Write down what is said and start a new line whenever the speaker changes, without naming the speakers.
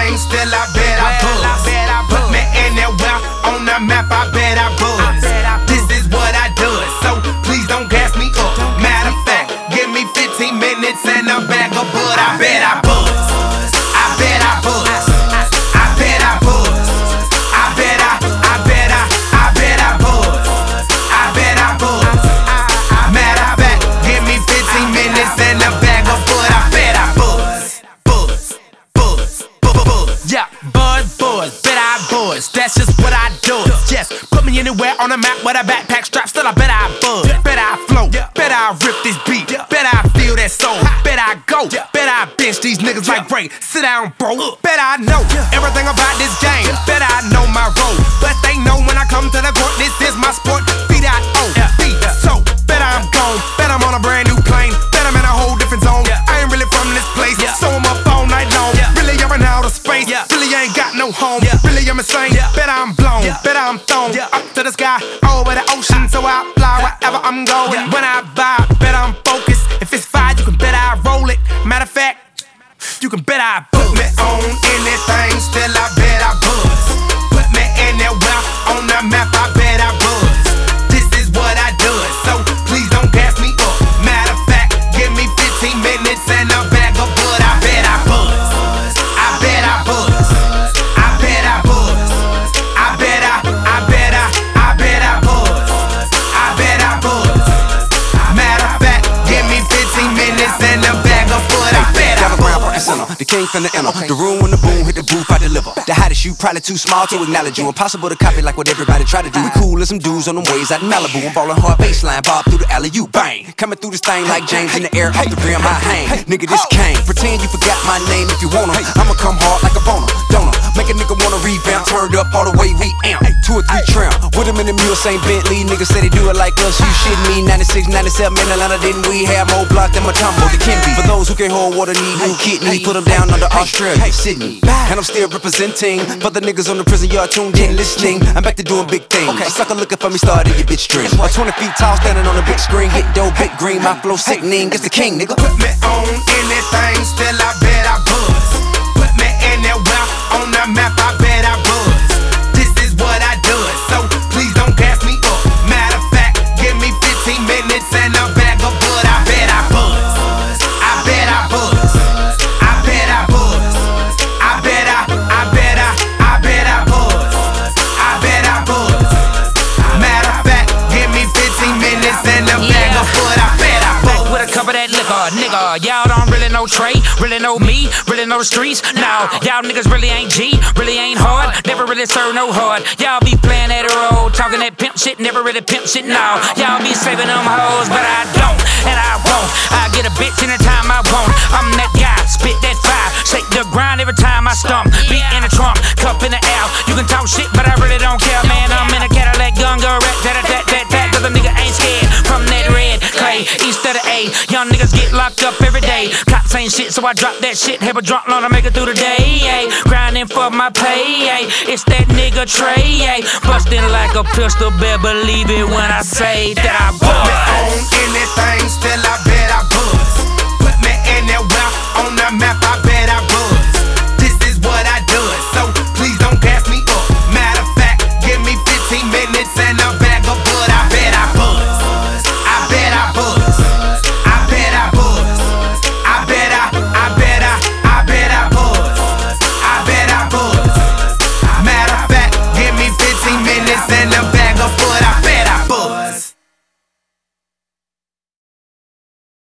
anything, still I bet I buzz. Put me anywhere on the map, I bet I buzz. This is what I do, so please don't gas me up. Matter of fact, give me 15 minutes and a bag of bud. I bet I buzz. I bet I buzz. I bet I buzz. I bet I bet I buzz. I bet I buzz. Matter of fact, give me 15 minutes and a bag of bud. I bet I buzz. Yeah, buzz, bet I buzz. That's just what I do. Yes, put me anywhere on the map with a backpack strap. Still, I bet I buzz. Bet I float. Bet I rip this beat. Bet I feel that soul. Bet I go. Bet I bench these niggas like Ray. Sit down, bro. Bet I know everything about this game. Bet I know my role. But they know when I come to the court, this is my sport. B.O.B. So, bet I'm gone. Bet I'm on a brand new plane. Bet I'm in a whole different zone. I ain't really from this place. So I'm up all night long. Really, I'm in outer space. Really, ain't got no home. Really, I'm insane. Bet I'm blown. Bet I'm thrown up to the sky, over the ocean. So I fly wherever I'm going. When I vibe, bet I'm focused. If it's fire, you can bet I roll it. Matter of fact, you can bet I put me on anything. Still, I bet I buzz. Put me anywhere on the map. I bet I buzz. This is what I do. So please don't gas me up. Matter of fact, give me 15 minutes and a bag of bud. I bet I buzz. I bet I buzz. I bet I buzz. I bet I bet I buzz. I bet I buzz. Matter of fact, give me 15 minutes and a bag of bud. I bet I buzz.
The king from the inner, the room when the boom hit the booth, I deliver. The hottest you, probably too small to acknowledge you. Impossible to copy like what everybody try to do. We cool as some dudes on them ways out in Malibu. I'm ballin' hard baseline, bob through the alley, you bang. Coming through this thing like James in the air, off the rim, I hang. Nigga, this Kane. Pretend you forgot my name if you wanna. I'ma come hard like a boner, donor. Make a nigga wanna revamp, turned up all the way we amp. 2 or 3 trim, with him in the mule, St. Bentley. Niggas say they do it like us, you shitting me. 96, 97 in Atlanta, didn't we have more block than Matumbo? The Kimby. For those who can't hold water, need new kidney. Put them down under Australia, Sydney. And I'm still representing for the niggas on the prison yard tuned in listening. I'm back to doing big things. Sucker looking for me, started your bitch dream. I'm 20 feet tall, standing on a big screen. Get dope, big green, my flow sickening. It's the king, nigga.
Put me on anything, still I bet I buzz. Put me anywhere on the map, I bet I buzz. This is what I do, so please don't gas me up. Matter of fact, give me 15 minutes and a bag of bud. I bet I buzz. I bet I buzz. I bet I buzz. I bet I bet I buzz. I bet I buzz. Matter of fact, give me 15 minutes and a bag of bud. I bet I buzz.
With a cup of that liquor, nigga, y'all don't really know Trey, really know me, really know the streets. Now, y'all niggas really ain't G, really ain't hard, never really serve no hard. Y'all be playing that role, talking that pimp shit, never really pimp shit. Now, y'all be saving them hoes, but I don't, and I won't. I get a bitch anytime I want. I'm that guy, spit that fire, shake the grind every time I stomp. Beat in the trunk, cup in the air. You can talk shit, but I really don't care, man. I'm in a Cadillac, gun go rat, tat tat tat tat. Cause a nigga ain't scared from that red clay, east of the A. Young niggas get locked up every day. Cops ain't shit, so I drop that shit. Have a drop loan to make it through the day. Grinding for my pay. It's that nigga Trey. Bustin' like a pistol, better believe it when I say that I buzz.
Put me on anything, still I bet I buzz. Put me anywhere on the map, I bet I buzz. This is what I do, so please don't gas me up. Matter of fact, give me 15 minutes and a bag of bud. I bet I buzz. I bet I buzz. I bet I buzz. I bet I bet I buzz. I bet I buzz. Matter of fact, give me 15 minutes and a bag of bud. I bet